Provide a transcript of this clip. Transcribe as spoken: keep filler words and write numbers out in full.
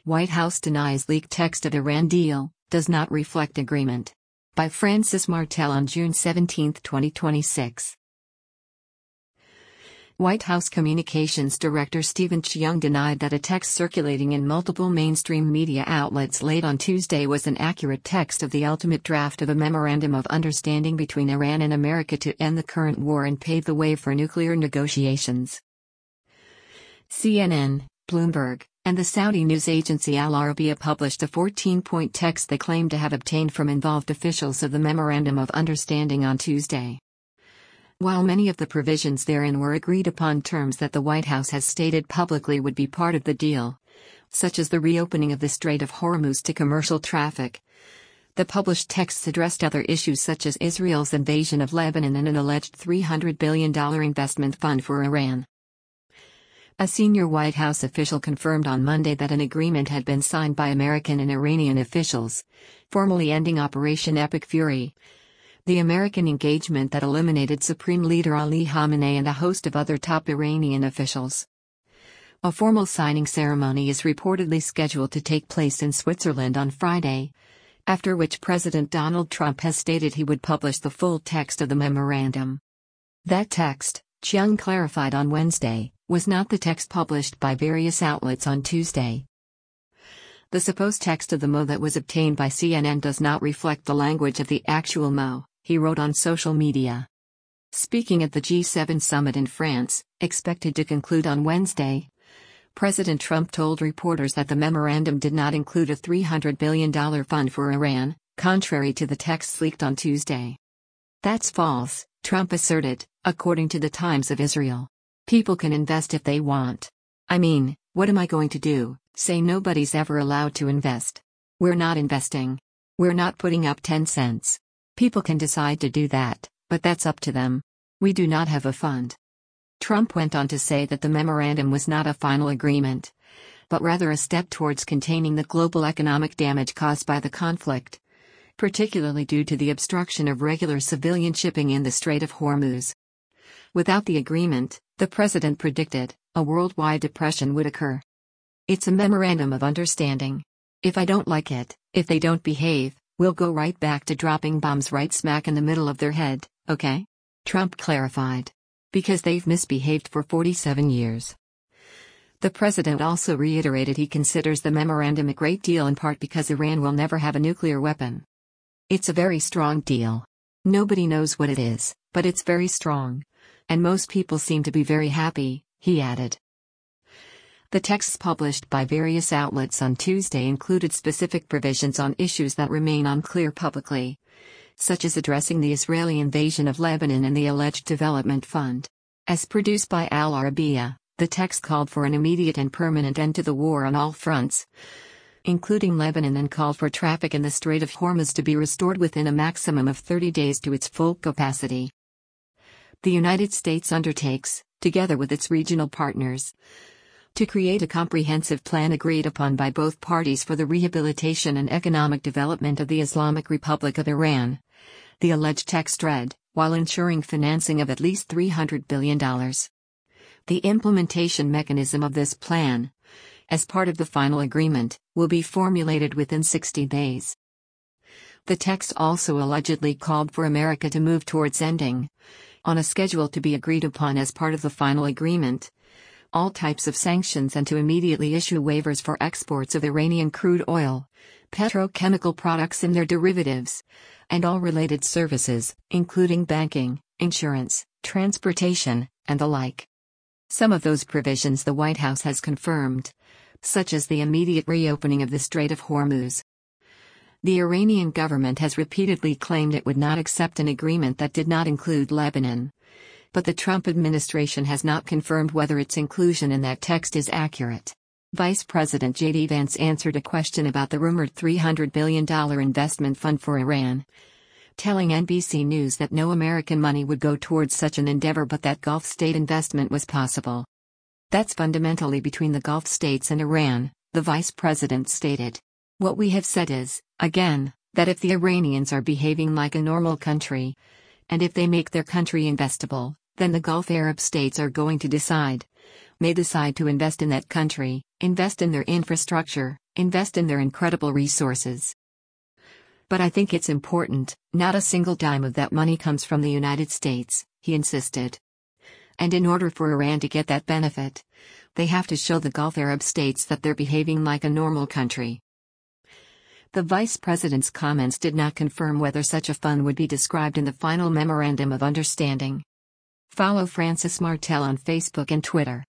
White House denies leaked text of Iran deal, does not reflect agreement. By Francis Martel on June seventeenth, twenty twenty-six. White House Communications Director Stephen Cheung denied that a text circulating in multiple mainstream media outlets late on Tuesday was an accurate text of the ultimate draft of a memorandum of understanding between Iran and America to end the current war and pave the way for nuclear negotiations. C N N, Bloomberg, and the Saudi news agency Al Arabiya published a fourteen-point text they claimed to have obtained from involved officials of the Memorandum of Understanding on Tuesday. While many of the provisions therein were agreed-upon terms that the White House has stated publicly would be part of the deal, such as the reopening of the Strait of Hormuz to commercial traffic, the published texts addressed other issues such as Israel's invasion of Lebanon and an alleged three hundred billion dollars investment fund for Iran. A senior White House official confirmed on Monday that an agreement had been signed by American and Iranian officials, formally ending Operation Epic Fury, the American engagement that eliminated Supreme Leader Ali Khamenei and a host of other top Iranian officials. A formal signing ceremony is reportedly scheduled to take place in Switzerland on Friday, after which President Donald Trump has stated he would publish the full text of the memorandum. That text, Cheung clarified on Wednesday, was not the text published by various outlets on Tuesday. The supposed text of the M O that was obtained by C N N does not reflect the language of the actual M O, he wrote on social media. Speaking at the G seven summit in France, expected to conclude on Wednesday, President Trump told reporters that the memorandum did not include a three hundred billion dollars fund for Iran, contrary to the texts leaked on Tuesday. That's false, Trump asserted, according to the Times of Israel. People can invest if they want. I mean, what am I going to do, say nobody's ever allowed to invest? We're not investing. We're not putting up ten cents. People can decide to do that, but that's up to them. We do not have a fund. Trump went on to say that the memorandum was not a final agreement, but rather a step towards containing the global economic damage caused by the conflict, particularly due to the obstruction of regular civilian shipping in the Strait of Hormuz. Without the agreement, the president predicted, a worldwide depression would occur. It's a memorandum of understanding. If I don't like it, if they don't behave, we'll go right back to dropping bombs right smack in the middle of their head, okay? Trump clarified. Because they've misbehaved for forty-seven years. The president also reiterated he considers the memorandum a great deal in part because Iran will never have a nuclear weapon. It's a very strong deal. Nobody knows what it is, but it's very strong. And most people seem to be very happy, he added. The texts published by various outlets on Tuesday included specific provisions on issues that remain unclear publicly, such as addressing the Israeli invasion of Lebanon and the alleged development fund. As produced by Al Arabiya, the text called for an immediate and permanent end to the war on all fronts, including Lebanon, and called for traffic in the Strait of Hormuz to be restored within a maximum of thirty days to its full capacity. The United States undertakes, together with its regional partners, to create a comprehensive plan agreed upon by both parties for the rehabilitation and economic development of the Islamic Republic of Iran, the alleged text read, while ensuring financing of at least three hundred billion dollars. The implementation mechanism of this plan, as part of the final agreement, will be formulated within sixty days. The text also allegedly called for America to move towards ending, on a schedule to be agreed upon as part of the final agreement, all types of sanctions and to immediately issue waivers for exports of Iranian crude oil, petrochemical products and their derivatives, and all related services, including banking, insurance, transportation, and the like. Some of those provisions the White House has confirmed, such as the immediate reopening of the Strait of Hormuz. The Iranian government has repeatedly claimed it would not accept an agreement that did not include Lebanon, but the Trump administration has not confirmed whether its inclusion in that text is accurate. Vice President J D Vance answered a question about the rumored three hundred billion dollars investment fund for Iran, telling N B C News that no American money would go towards such an endeavor but that Gulf state investment was possible. That's fundamentally between the Gulf states and Iran, the vice president stated. What we have said is, again, that if the Iranians are behaving like a normal country, and if they make their country investable, then the Gulf Arab states are going to decide, may decide to invest in that country, invest in their infrastructure, invest in their incredible resources. But I think it's important, not a single dime of that money comes from the United States, he insisted. And in order for Iran to get that benefit, they have to show the Gulf Arab states that they're behaving like a normal country. The vice president's comments did not confirm whether such a fund would be described in the final memorandum of understanding. Follow Francis Martel on Facebook and Twitter.